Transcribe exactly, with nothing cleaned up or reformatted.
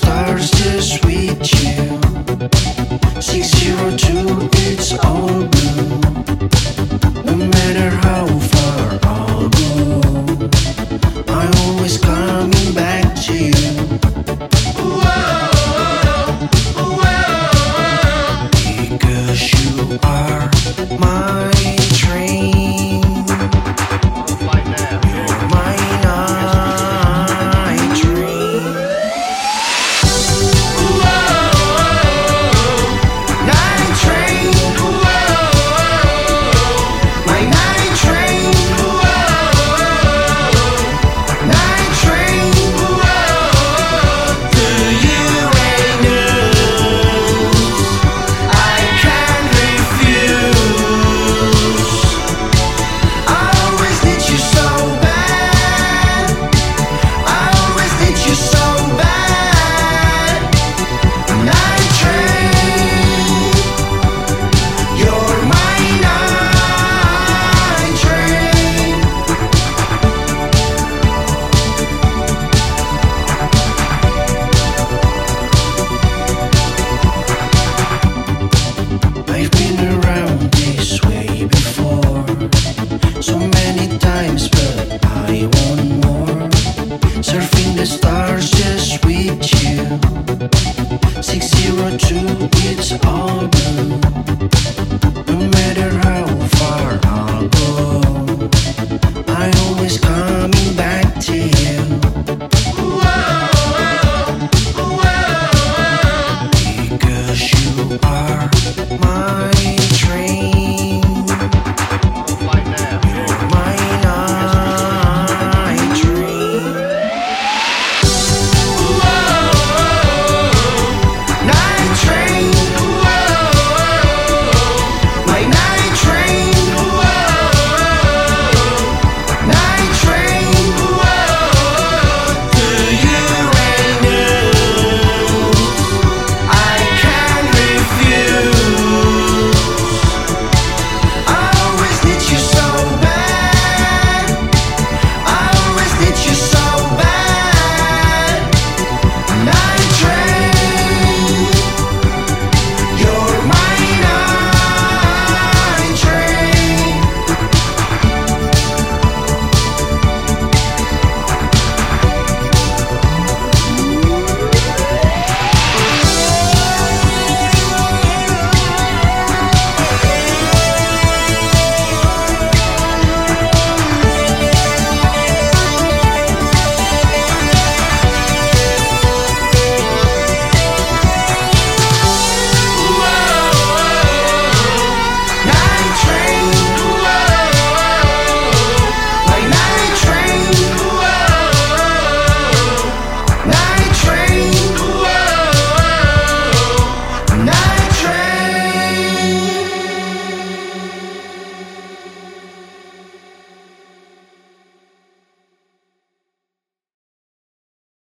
stars just with you. six zero two, it's all blue. No matter how far I'll go, I'm always coming back to you. Because you are my train. You're my night train. Night train. My night train. Night train. To you ain't news. I can't refuse. I always need you so bad. I always need you so bad. Night train. You're my night train. I've been around this way before, so many times, but I want more. Surfing the stars just with you. six zero two,